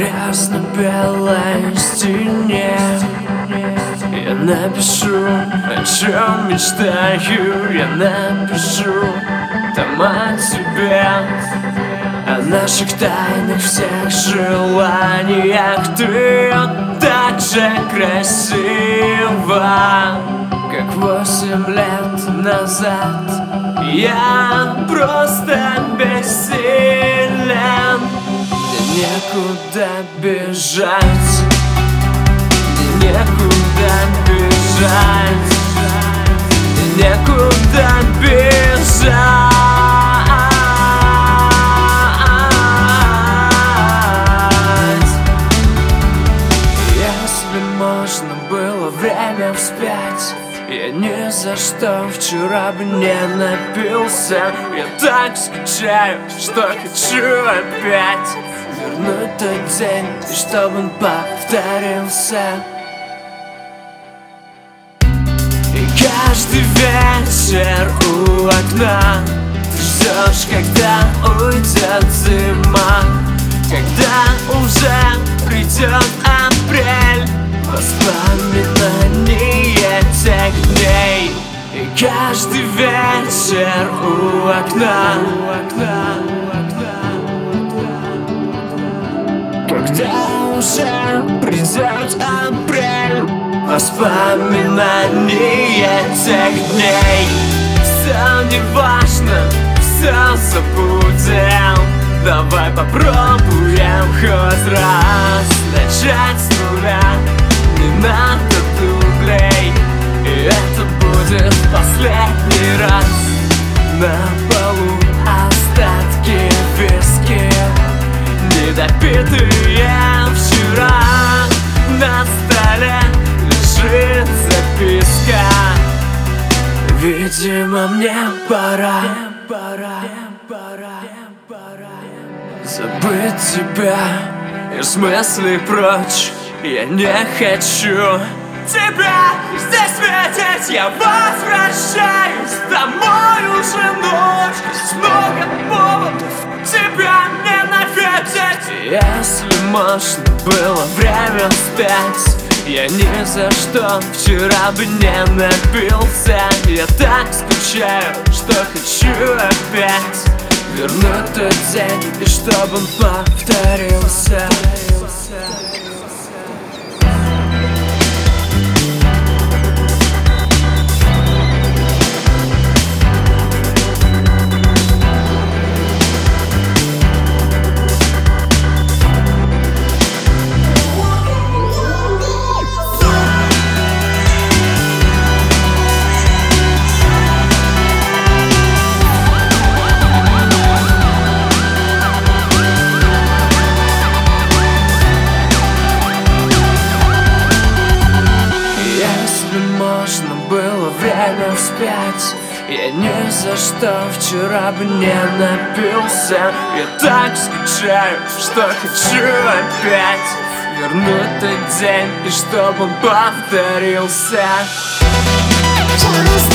грязно-белой стене я напишу, о чем мечтаю. Я напишу там о тебе, о наших тайнах, всех желаниях. Ты так же красива, как 8 лет назад. Я просто бессилен, мне некуда бежать, мне некуда бежать, мне некуда бежать. Если можно было время вспять, я ни за что вчера бы не напился. Я так скучаю, что хочу опять вернуть тот день, и чтобы он повторился. И каждый вечер у окна ты ждешь, когда уйдет зима, когда уже придет апрель, воспоминания тех дней. И каждый вечер у окна, когда уже придет апрель, воспоминания тех дней. Все не важно, все забудем. Давай попробуем хоть раз начать с нуля. Не надо дублей, и это будет последний раз. На полу остатки виски, недопитые вчера. На столе лежит записка. Видимо, мне пора забыть тебя из мыслей прочь. Я не хочу тебя здесь видеть. Я возвращаюсь домой уже ночь. Здесь много поводов тебя ненавидеть. Если можно было время вспять, я ни за что вчера бы не напился. Я так скучаю, что хочу опять вернуть тот день, и чтобы он повторился. Можно было время вспять, я ни за что вчера бы не напился. Я так скучаю, что хочу опять вернуть тот день, и чтобы он повторился.